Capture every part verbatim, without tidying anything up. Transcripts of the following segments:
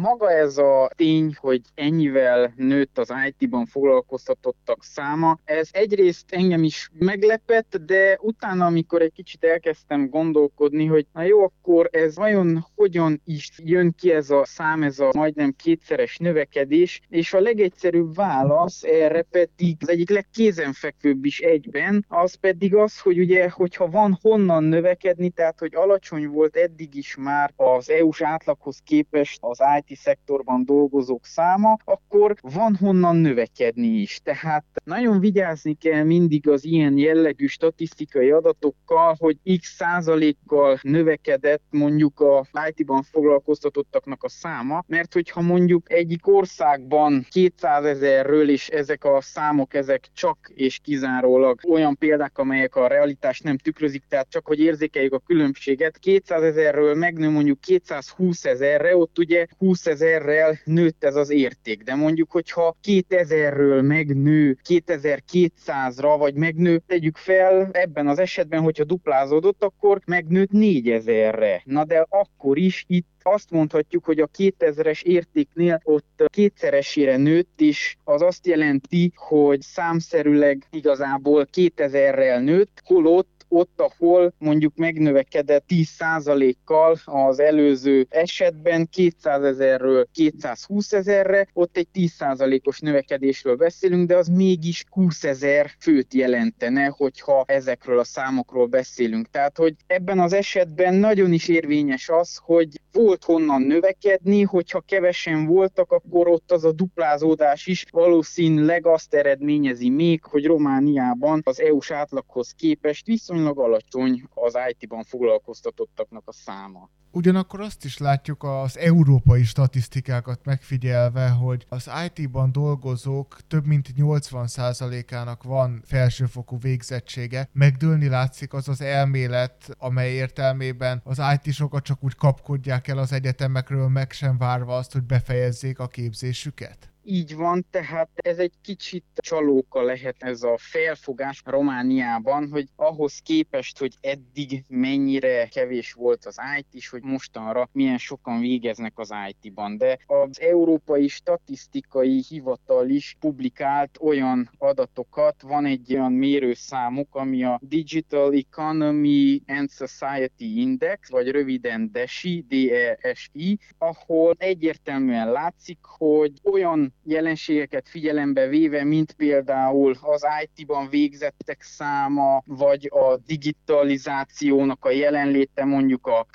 maga ez a tény, hogy ennyivel nőtt az í té-ban foglalkoztatottak száma, ez egyrészt engem is meglepett, de utána, amikor egy kicsit elkezdtem gondolkodni, hogy na jó, akkor ez vajon hogyan is jön ki ez a szám, ez a majdnem kétszeres növekedés, és a legegyszerűbb válasz erre pedig az egyik legkézenfekvőbb is egyben, az pedig az, hogy ugye, hogyha van honnan növekedni, tehát hogy alacsony volt eddig is már az é u-s átlaghoz képest az í té-szektorban dolgozók száma, akkor van honnan növekedni is. Tehát nagyon vigyázni kell mindig az ilyen jellegű statisztikai adatokkal, hogy x százalékkal növekedett mondjuk a í té-ban foglalkoztatottaknak a száma, mert hogyha mondjuk egyik országban kétszázezerről, és ezek a számok, ezek csak és kizárólag olyan példák, amelyek a realitást nem tükrözik, tehát csak hogy érzékeljük a különbséget, kétszázezerről megnő mondjuk kétszázhúszezerre, ott ugye húszezerrel nőtt ez az érték, de mondjuk, hogyha kétezerről megnő kétezer-kétszázra, vagy megnő, tegyük fel, ebben az esetben, hogyha duplázódott, akkor megnőtt négyezerre. Na de akkor is itt azt mondhatjuk, hogy a kétezres értéknél ott kétszeresére nőtt, és az azt jelenti, hogy számszerűleg igazából kétezerrel nőtt, holott ott, ahol mondjuk megnövekedett tíz százalékkal az előző esetben kétszázezerről kétszázhúszezerre, ott egy tíz százalékos növekedésről beszélünk, de az mégis húszezer főt jelentene, hogyha ezekről a számokról beszélünk. Tehát, hogy ebben az esetben nagyon is érvényes az, hogy volt honnan növekedni, hogyha kevesen voltak, akkor ott az a duplázódás is valószínűleg azt eredményezi még, hogy Romániában az é u-s átlaghoz képest viszonylag alacsony az í té-ban foglalkoztatottaknak a száma. Ugyanakkor azt is látjuk az európai statisztikákat megfigyelve, hogy az í té-ban dolgozók több mint nyolcvan százalékának van felsőfokú végzettsége. Megdőlni látszik az az elmélet, amely értelmében az í té-sokat csak úgy kapkodják el az egyetemekről, meg sem várva azt, hogy befejezzék a képzésüket. Így van, tehát ez egy kicsit csalóka lehet ez a felfogás Romániában, hogy ahhoz képest, hogy eddig mennyire kevés volt az í té, hogy mostanra milyen sokan végeznek az í té-ban. De az Európai Statisztikai Hivatal is publikált olyan adatokat, van egy olyan mérőszámuk, ami a Digital Economy and Society Index, vagy röviden dé e es i, dé e es i, ahol egyértelműen látszik, hogy olyan jelenségeket figyelembe véve, mint például az í té-ban végzettek száma, vagy a digitalizációnak a jelenléte mondjuk a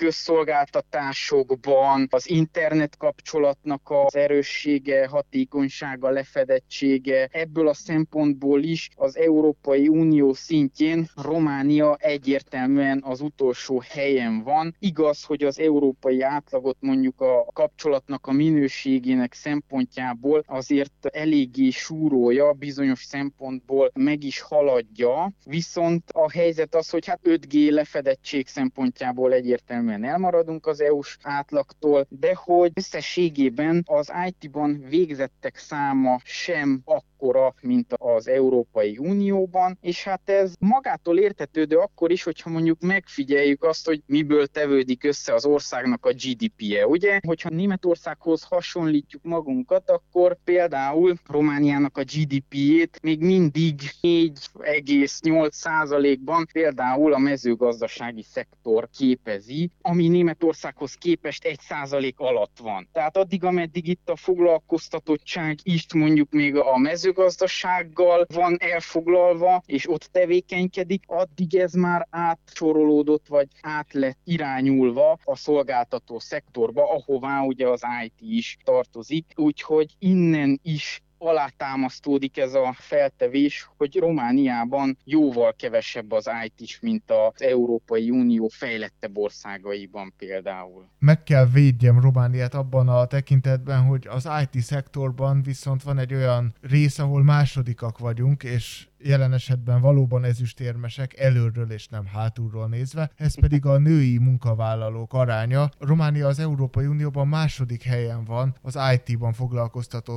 közszolgáltatásokban, az internet kapcsolatnak az erőssége, hatékonysága, lefedettsége. Ebből a szempontból is az Európai Unió szintjén Románia egyértelműen az utolsó helyen van. Igaz, hogy az európai átlagot mondjuk a kapcsolatnak a minőségének szempontjából azért eléggé súrolja, bizonyos szempontból meg is haladja, viszont a helyzet az, hogy hát öt gé lefedettség szempontjából egyértelműen elmaradunk az é u-s átlagtól, de hogy összességében az í té-ban végzettek száma sem akkora, mint az Európai Unióban, és hát ez magától értetődő akkor is, hogyha mondjuk megfigyeljük azt, hogy miből tevődik össze az országnak a gé dé pé-je, ugye? Hogyha Németországhoz hasonlítjuk magunkat, akkor például Romániának a gé dé pé-jét még mindig négy egész nyolc százalékban például a mezőgazdasági szektor képezi, ami Németországhoz képest egy százalék alatt van. Tehát addig, ameddig itt a foglalkoztatottság is mondjuk még a mezőgazdasággal van elfoglalva, és ott tevékenykedik, addig ez már átsorolódott, vagy át lett irányulva a szolgáltató szektorba, ahová ugye az í té is tartozik. Úgyhogy innen is alátámasztódik ez a feltevés, hogy Romániában jóval kevesebb az í té-s, mint az Európai Unió fejlettebb országaiban például. Meg kell védjem Romániát abban a tekintetben, hogy az í té szektorban viszont van egy olyan rész, ahol másodikak vagyunk, és jelen esetben valóban ezüstérmesek előről és nem hátulról nézve, ez pedig a női munkavállalók aránya. Románia az Európai Unióban második helyen van az í té-ban foglalkoztatott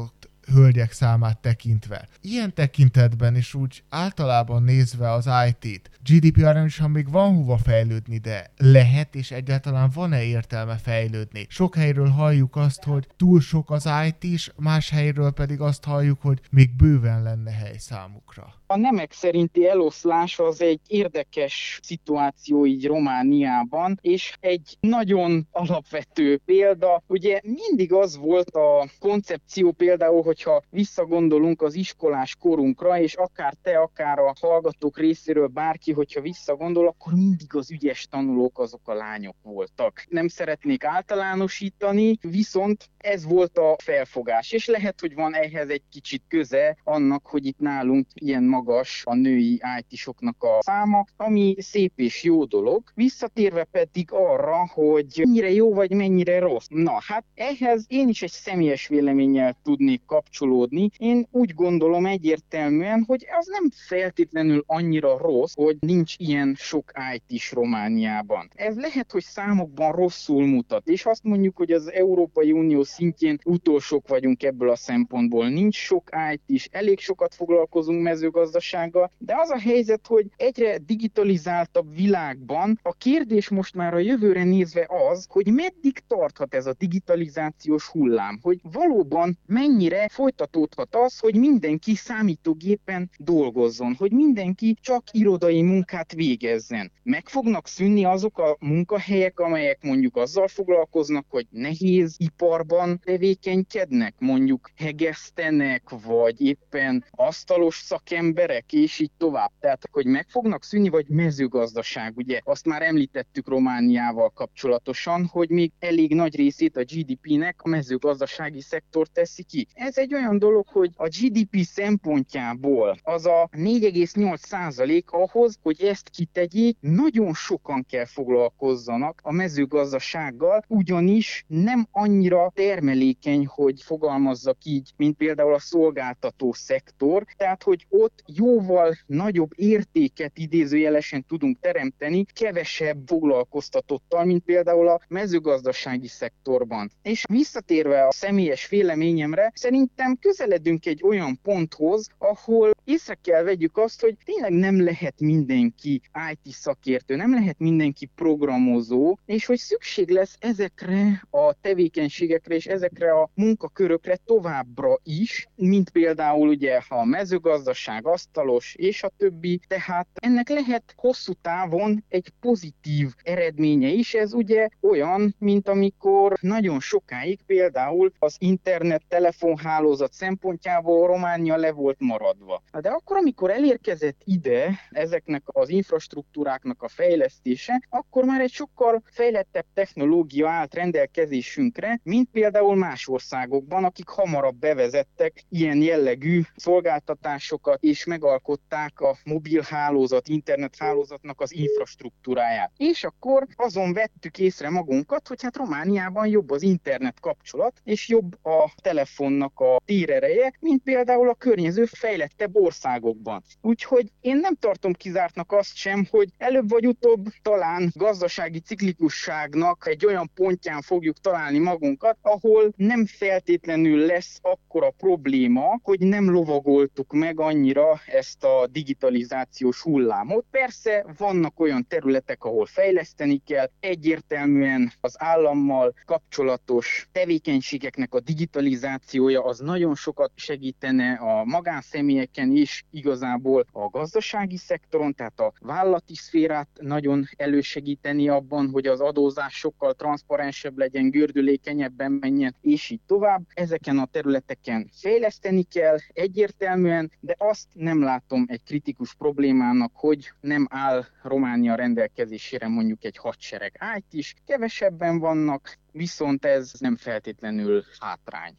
hölgyek számát tekintve. Ilyen tekintetben is úgy általában nézve az í té-t, gé dé pé arányosan még van hova fejlődni, de lehet és egyáltalán van-e értelme fejlődni? Sok helyről halljuk azt, hogy túl sok az í té-s, más helyről pedig azt halljuk, hogy még bőven lenne hely számukra. A nemek szerinti eloszlás az egy érdekes szituáció így Romániában, és egy nagyon alapvető példa. Ugye mindig az volt a koncepció például, hogyha visszagondolunk az iskolás korunkra, és akár te, akár a hallgatók részéről bárki, hogyha visszagondol, akkor mindig az ügyes tanulók azok a lányok voltak. Nem szeretnék általánosítani, viszont ez volt a felfogás, és lehet, hogy van ehhez egy kicsit köze annak, hogy itt nálunk ilyen magas a női í té-soknak a száma, ami szép és jó dolog. Visszatérve pedig arra, hogy mennyire jó vagy mennyire rossz. Na, hát ehhez én is egy személyes véleménnyel tudnék kapcsolódni. Én úgy gondolom egyértelműen, hogy az nem feltétlenül annyira rossz, hogy nincs ilyen sok í té-s Romániában. Ez lehet, hogy számokban rosszul mutat, és azt mondjuk, hogy az Európai Unió szintjén utolsók vagyunk ebből a szempontból. Nincs sok í té-s, elég sokat foglalkozunk mezőgazdasággal, de az a helyzet, hogy egyre digitalizáltabb világban a kérdés most már a jövőre nézve az, hogy meddig tarthat ez a digitalizációs hullám, hogy valóban mennyire folytatódhat az, hogy mindenki számítógépen dolgozzon, hogy mindenki csak irodai munkát végezzen. Meg fognak szűnni azok a munkahelyek, amelyek mondjuk azzal foglalkoznak, hogy nehéz iparban tevékenykednek, mondjuk hegesztenek, vagy éppen asztalos szakemberek, és így tovább. Tehát, hogy meg fognak szűnni, vagy mezőgazdaság, ugye? Azt már említettük Romániával kapcsolatosan, hogy még elég nagy részét a gé dé pének a mezőgazdasági szektor teszi ki. Ez egy olyan dolog, hogy a gé dé pé szempontjából az a négy egész nyolc százalék ahhoz, hogy ezt kitegyék, nagyon sokan kell foglalkozzanak a mezőgazdasággal, ugyanis nem annyira termelékeny, hogy fogalmazzak így, mint például a szolgáltató szektor, tehát hogy ott jóval nagyobb értéket idézőjelesen tudunk teremteni, kevesebb foglalkoztatottal, mint például a mezőgazdasági szektorban. És visszatérve a személyes véleményemre, szerintem közeledünk egy olyan ponthoz, ahol észre kell vegyük azt, hogy tényleg nem lehet mindenki í té szakértő, nem lehet mindenki programozó, és hogy szükség lesz ezekre a tevékenységekre és ezekre a munkakörökre továbbra is, mint például ugye a mezőgazdaság, asztalos és a többi, tehát ennek lehet hosszú távon egy pozitív eredménye is. Ez ugye olyan, mint amikor nagyon sokáig például az internet telefonhálózat szempontjából Románia le volt maradva. De akkor, amikor elérkezett ide ezeknek az infrastruktúráknak a fejlesztése, akkor már egy sokkal fejlettebb technológia állt rendelkezésünkre, mint például más országokban, akik hamarabb bevezettek ilyen jellegű szolgáltatásokat, és megalkották a mobilhálózat, internethálózatnak az infrastruktúráját. És akkor azon vettük észre magunkat, hogy hát Romániában jobb az internet kapcsolat, és jobb a telefonnak a térereje, mint például a környező fejlettebb országokban. Úgyhogy én nem tartom kizártnak azt sem, hogy előbb vagy utóbb talán gazdasági ciklikusságnak egy olyan pontján fogjuk találni magunkat, ahol nem feltétlenül lesz akkora probléma, hogy nem lovagoltuk meg annyira ezt a digitalizációs hullámot. Persze vannak olyan területek, ahol fejleszteni kell, egyértelműen az állammal kapcsolatos tevékenységeknek a digitalizációja az nagyon sokat segítene a magánszemélyeken is, igazából a gazdasági szektoron, tehát a vállalati szférát nagyon elősegíteni abban, hogy az adózás sokkal transzparensebb legyen, gördülékenyebben menjen, és így tovább. Ezeken a területeken fejleszteni kell egyértelműen, de azt nem látom egy kritikus problémának, hogy nem áll Románia rendelkezésére mondjuk egy hadsereg í té-s. Kevesebben vannak, viszont ez nem feltétlenül hátrány.